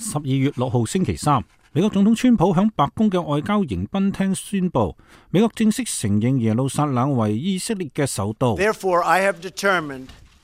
12月6號星期三，美國總統川普響白宮嘅外交迎賓廳宣布，美國正式承認耶路撒冷為以色列嘅首都。 Therefore, I have determined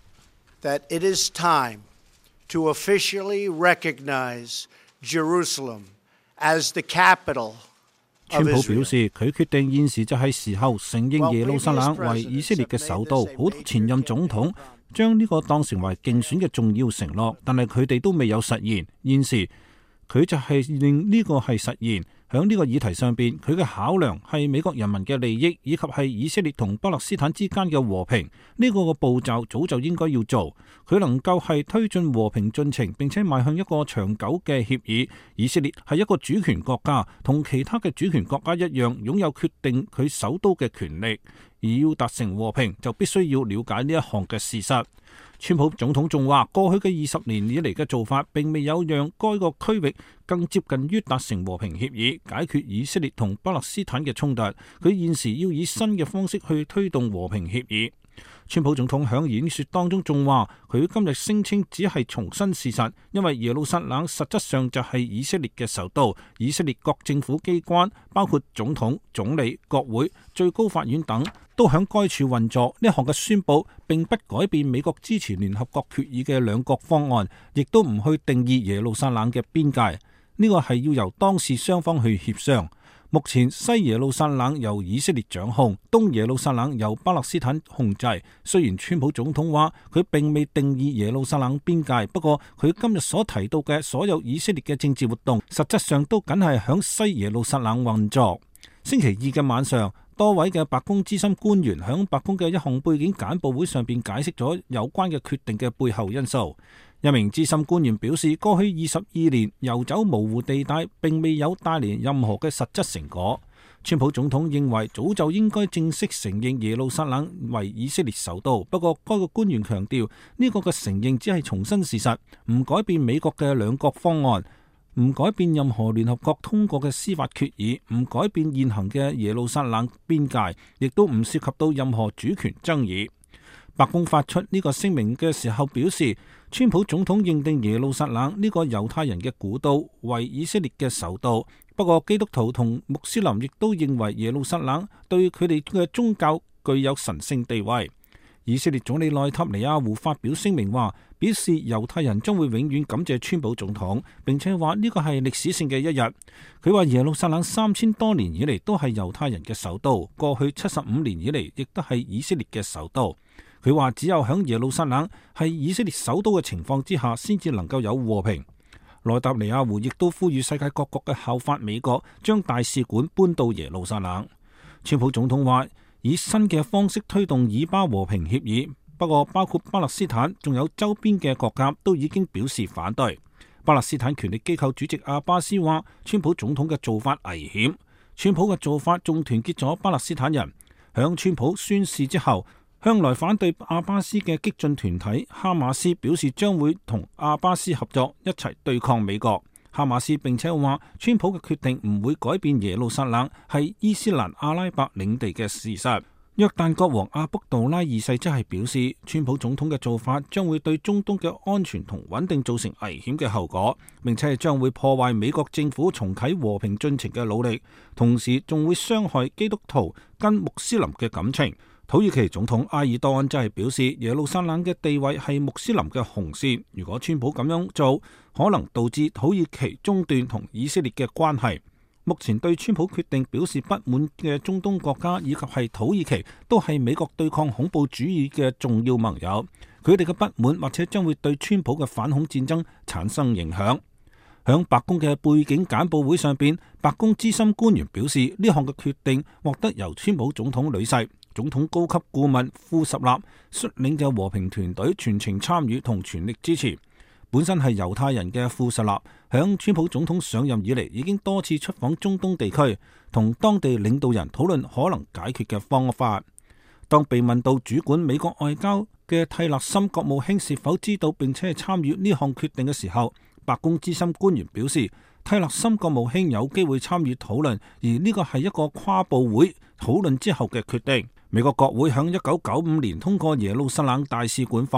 that it is time to officially recognize Jerusalem as the capital of Israel. 川普表示，佢決定現時就係時候承認耶路撒冷為以色列嘅首都。好多前任總統將呢個當成為競選嘅重要承諾，但係佢哋都未有實現。現時佢就係令呢個係實現。響呢個議題上邊，佢嘅考量係美國人民嘅利益，以及係以色列同巴勒斯坦之間嘅和平。呢個步驟早就應該要做。佢能夠係推進和平進程，並且邁向一個長久嘅協議。以色列係一個主權國家，同其他嘅主權國家一樣，擁有決定佢首都嘅權力。而要達成和平，就必須要了解呢一項嘅事實。川普總統仲話，過去嘅20年以嚟嘅做法，並未有讓該個區域更接近於達成和平協議，解決以色列同巴勒斯坦嘅衝突。佢現時要以新嘅方式去推動和平協議。川普總統響演說當中仲話，佢今日聲稱只係重申事實，因為耶路撒冷實質上就係以色列嘅首都。以色列各政府機關，包括總統、總理、國會、最高法院等，都響該處運作。呢項嘅宣佈並不改變美國支持聯合國決議嘅兩國方案，亦都唔去定義耶路撒冷嘅邊界。呢個係要由當事雙方去協商。目前西耶路撒冷由以色列掌控，東耶路撒冷由巴勒斯坦控制。雖然川普總統話佢並未定義耶路撒冷邊界，不過佢今日所提到嘅所有以色列嘅政治活動，實質上都僅係響西耶路撒冷運作。星期二嘅晚上，多位嘅白宮資深官員響白宮嘅一項背景簡報會上邊解釋咗有關嘅決定嘅背後因素。一名資深官員表示，過去22年遊走模糊地帶，並未有帶嚟任何嘅實質成果。川普總統認為早就應該正式承認耶路撒冷為以色列首都，不過該個官員強調呢個嘅承認只係重申事實，唔改變美國嘅兩國方案，唔改變任何聯合國通過嘅司法決議，唔改變現行嘅耶路撒冷邊界，亦都唔涉及到任何主權爭議。白宮發出呢個聲明嘅時候表示，川普總統認定耶路撒冷呢個猶太人嘅古都為以色列嘅首都。不過基督徒同穆斯林亦都認為耶路撒冷對佢哋嘅宗教具有神聖地位。以色列總理內塔尼亞胡發表聲明話，表示猶太人將會永遠感謝川普總統，並且話呢個係歷史性嘅一日。佢話耶路撒冷3000多年以嚟都係猶太人嘅首都，過去75年以嚟亦都係以色列嘅首都。佢話只有響耶路撒冷係以色列首都嘅情況之下，先至能夠有和平。內塔尼亞胡亦都呼籲世界各國嘅效法美國，將大使館搬到耶路撒冷。川普總統話，以新嘅方式推動以巴和平協議，不過包括巴勒斯坦仲有周邊嘅國家都已經表示反對。巴勒斯坦權力機構主席阿巴斯話，川普總統嘅做法危險。川普嘅做法仲團結咗巴勒斯坦人。響川普宣誓之後，向來反對阿巴斯嘅激進團體哈馬斯表示將會同阿巴斯合作，一齊對抗美國。哈馬斯並且話，川普嘅決定唔會改變耶路撒冷係伊斯蘭阿拉伯領地嘅事實。約旦國王阿卜杜拉二世則係表示，川普總統嘅做法將會對中東嘅安全同穩定造成危險嘅後果，並且係將會破壞美國政府重啟和平進程嘅努力，同時仲會傷害基督徒跟穆斯林嘅感情。土耳其總統埃爾多安則係表示，耶路撒冷嘅地位係穆斯林嘅紅線，如果川普咁樣做，可能導致土耳其中斷同以色列嘅關係。目前對川普決定表示不滿嘅中東國家以及係土耳其，都係美國對抗恐怖主義嘅重要盟友。佢哋嘅不滿或者將會對川普嘅反恐戰爭產生影響。響白宮嘅背景簡報會上邊，白宮資深官員表示，呢項嘅決定獲得由川普總統女婿、總統高級顧問庫什納率領嘅和平團隊全程參與同全力支持。本身係猶太人嘅庫什納，響川普總統上任以嚟已經多次出訪中東地區，同當地領導人討論可能解決嘅方法。當被問到主管美國外交嘅蒂勒森國務卿是否知道並且係參與呢項決定嘅時候，白宮資深官員表示，蒂勒森國務卿有機會參與討論，而呢個係一個跨部會討論之後嘅決定。美國國會響1995年通過耶路撒冷大使館法，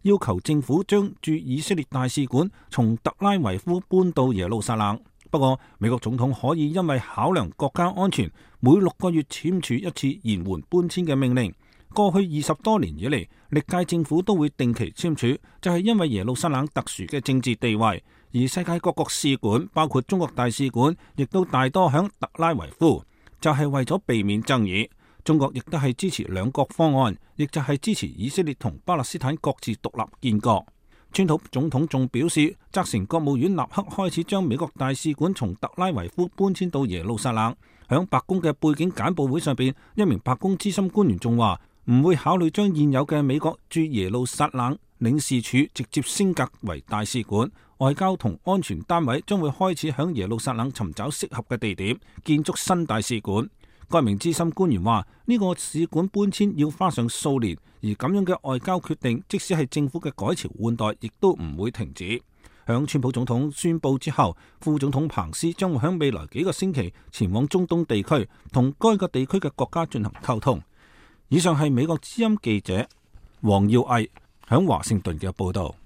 要求政府將駐以色列大使館從特拉維夫搬到耶路撒冷。不過，美國總統可以因為考量國家安全，每6個月簽署一次延緩搬遷嘅命令。過去20多年以嚟，歷屆政府都會定期簽署，就係因為耶路撒冷特殊嘅政治地位。而世界各國使館，包括中國大使館，亦都大多響特拉維夫，就係為咗避免爭議。中國亦都係支持兩國方案，亦就係支持以色列同巴勒斯坦各自獨立建國。川普總統仲表示，責成國務院立刻開始將美國大使館從特拉維夫搬遷到耶路撒冷。響白宮嘅背景簡報會上邊，一名白宮資深官員仲話唔會考慮將現有嘅美國駐耶路撒冷領事處直接升格為大使館，外交同安全單位將會開始響耶路撒冷尋找適合嘅地點建築新大使館。該名資深官員話：呢個使館搬遷要花上數年，而咁樣嘅外交決定，即使係政府嘅改朝換代，亦都唔會停止。響川普總統宣布之後，副總統彭斯將會響未來幾個星期前往中東地區，同該個地區嘅國家進行溝通。以上係美國之音記者黃耀毅響華盛頓嘅報道。